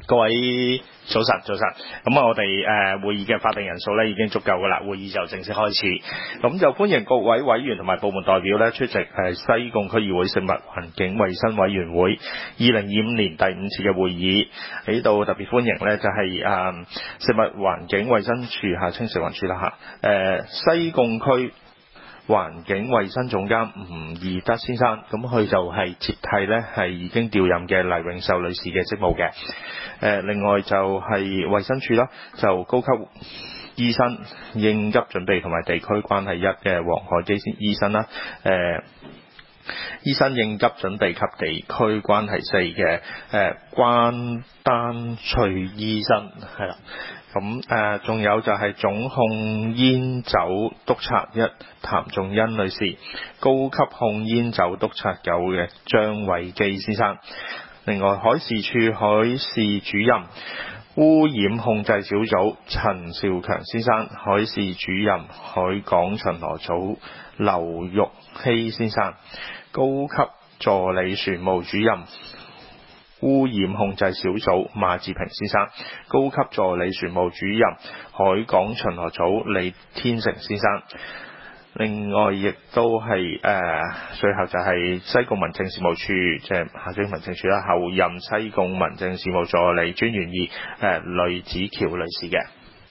各位早晨，咁我哋會議嘅法定人數咧已經足夠噶啦，會議就正式開始。咁就歡迎各位委員同埋部門代表咧出席西貢區議會食物環境衛生委員會2025年第5次嘅會議。喺度特別歡迎咧就係食物環境衛生署下稱食環署啦西貢區環境衛生總監吳義德先生，咁佢就係接替咧係已經調任嘅黎永秀女士嘅職務嘅。另外就係衛生署啦，就高級醫生應急準備同埋地區關係1嘅黃海基醫生啦，醫生應急準備及地區關係4嘅關丹翠醫生係啦。咁仲有就係總控煙酒督察1譚仲欣女士，高級控煙酒督察9嘅張偉基先生。另外海事處海事主任污染控制小組陳兆強先生，海事主任海港巡邏組劉玉希先生，高級助理船務主任污染控制小組馬志平先生，高級助理船務主任海港巡邏組李天成先生。另外亦都係最後就係西貢民政事務處即係下屬民政處啦，候任西貢民政事務助理專員2呂子喬女士嘅。